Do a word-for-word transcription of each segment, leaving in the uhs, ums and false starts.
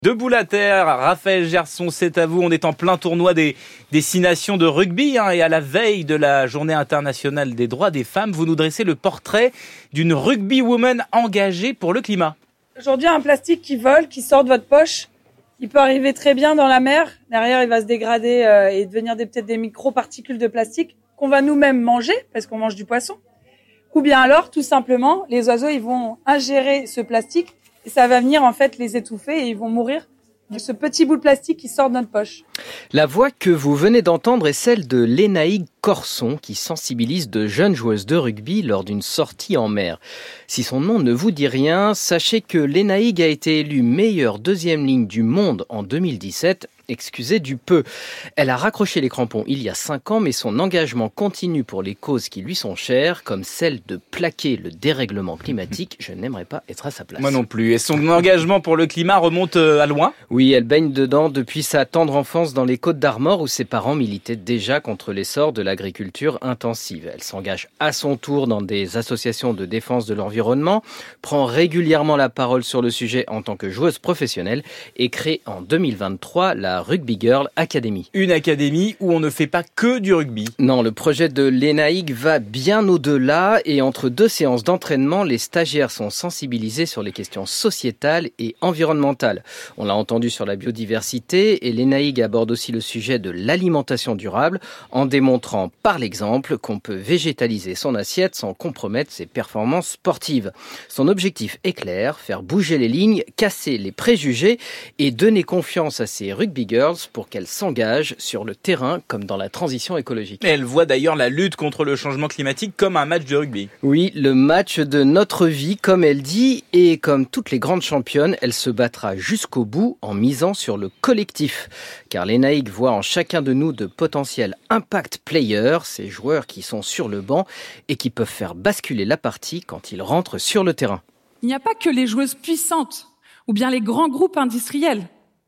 Debout la terre, Raphaël Gerson, c'est à vous. On est en plein tournoi des, des six nations de rugby hein, et à la veille de la journée internationale des droits des femmes, vous nous dressez le portrait d'une rugby woman engagée pour le climat. Aujourd'hui, un plastique qui vole, qui sort de votre poche, il peut arriver très bien dans la mer. Derrière, il va se dégrader euh, et devenir des, peut-être des micro-particules de plastique qu'on va nous-mêmes manger parce qu'on mange du poisson. Ou bien alors, tout simplement, les oiseaux ils vont ingérer ce plastique et ça va venir en fait les étouffer et ils vont mourir de ce petit bout de plastique qui sort de notre poche. La voix que vous venez d'entendre est celle de Lénaïgue Corson qui sensibilise de jeunes joueuses de rugby lors d'une sortie en mer. Si son nom ne vous dit rien, sachez que Lénaïgue a été élue meilleure deuxième ligne du monde en deux mille dix-sept. Excusez du peu. Elle a raccroché les crampons il y a cinq ans, mais son engagement continue pour les causes qui lui sont chères, comme celle de plaquer le dérèglement climatique. Je n'aimerais pas être à sa place. Moi non plus. Et son engagement pour le climat remonte à loin ? Oui, elle baigne dedans depuis sa tendre enfance dans les Côtes d'Armor, où ses parents militaient déjà contre l'essor de l'agriculture intensive. Elle s'engage à son tour dans des associations de défense de l'environnement, prend régulièrement la parole sur le sujet en tant que joueuse professionnelle et crée en deux mille vingt-trois la Rugby Girl Academy. Une académie où on ne fait pas que du rugby. Non, le projet de Lénaïgue va bien au-delà et entre deux séances d'entraînement, les stagiaires sont sensibilisés sur les questions sociétales et environnementales. On l'a entendu sur la biodiversité et Lénaïgue aborde aussi le sujet de l'alimentation durable en démontrant par l'exemple qu'on peut végétaliser son assiette sans compromettre ses performances sportives. Son objectif est clair, faire bouger les lignes, casser les préjugés et donner confiance à ses rugby girls pour qu'elles s'engagent sur le terrain comme dans la transition écologique. Et elle voit d'ailleurs la lutte contre le changement climatique comme un match de rugby. Oui, le match de notre vie, comme elle dit, et comme toutes les grandes championnes, elle se battra jusqu'au bout en misant sur le collectif. Car Lénaïgue voit en chacun de nous de potentiels impact players, ces joueurs qui sont sur le banc et qui peuvent faire basculer la partie quand ils rentrent sur le terrain. Il n'y a pas que les joueuses puissantes ou bien les grands groupes industriels.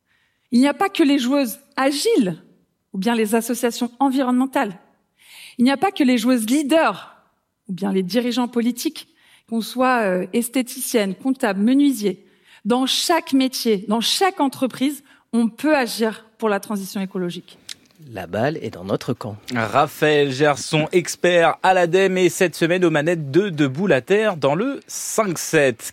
Il n'y a pas que les joueuses agiles ou bien les associations environnementales. Il n'y a pas que les joueuses leaders ou bien les dirigeants politiques, qu'on soit euh, esthéticienne, comptable, menuisier. Dans chaque métier, dans chaque entreprise, on peut agir pour la transition écologique. La balle est dans notre camp. Raphaël Gerson, expert à l'ADEME et cette semaine aux manettes de Debout la Terre dans le cinq sept.